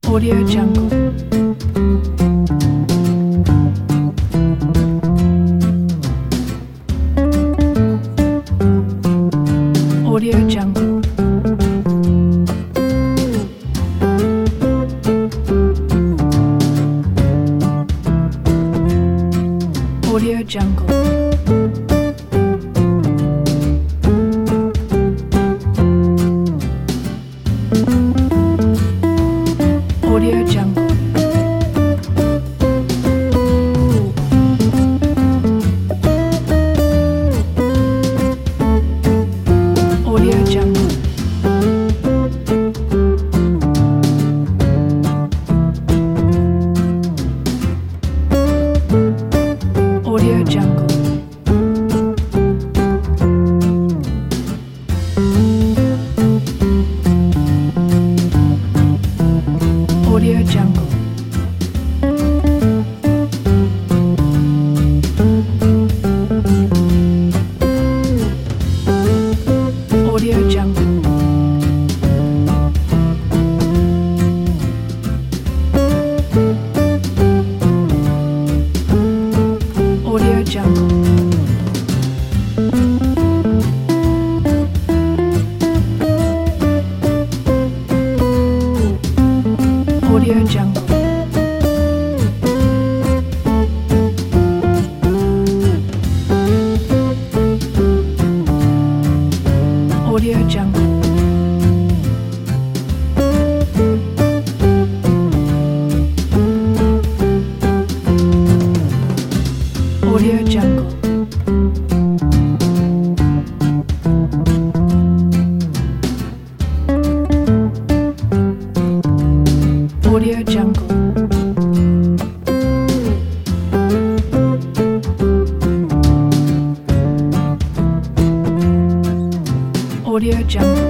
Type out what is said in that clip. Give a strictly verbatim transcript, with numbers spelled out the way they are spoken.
Audio Jungle. Audio Jungle. Audio Jungle. Audio Jungle. Audio Jungle. Audio Jungle. Audio Jungle. Audio Jungle. Audio Jungle. Audio Jungle. Audio Jungle. Audio Jungle. Audio Jungle. Audio Jungle.